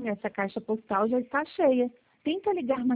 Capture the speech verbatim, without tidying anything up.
essa caixa postal já está cheia. Tenta ligar